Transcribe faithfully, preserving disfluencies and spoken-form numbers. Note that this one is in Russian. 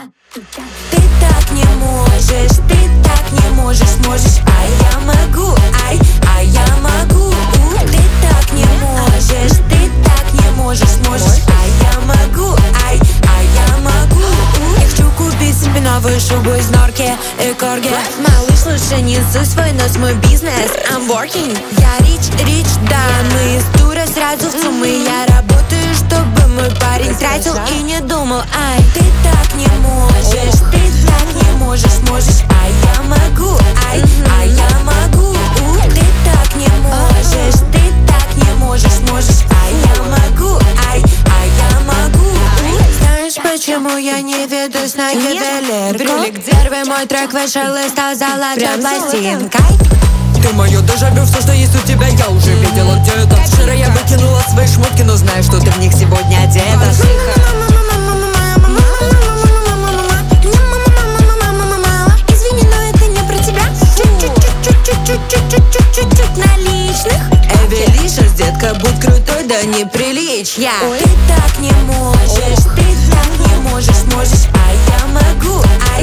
Ты так не можешь, ты так не можешь, можешь, а я могу, ай, а я могу. Ты так не можешь, ты так не можешь, можешь, а я могу, ай, а я могу. Я хочу купить себе новую шубу из норки и корги. Малыш, слушай, не ссуй свой нос, мой бизнес, I'm working. Я рич, рич, да, мы из тура сразу в суммы. Я работаю, чтобы мой парень тратил и не думал, ай. Ты так не можешь, ты так не можешь, можешь, а я могу, ай, а я могу. Ты так не можешь, ты так не можешь, можешь, а я могу, ай, а я могу. Знаешь, почему я не ведусь на ювелирку? Первый мой трек вышел и стал золотой пластинкой. Ты мое дежавю, все, что есть у тебя, я уже видела где-то. Вчера я выкинула свои шмотки, но знаю, что ты в них сегодня одета. Извини, но это не про тебя. Чуть-чуть наличных. Эвелишес, детка, будь крутой, да неприличья. Ты так не можешь, ты так не можешь, можешь, а я могу, ай,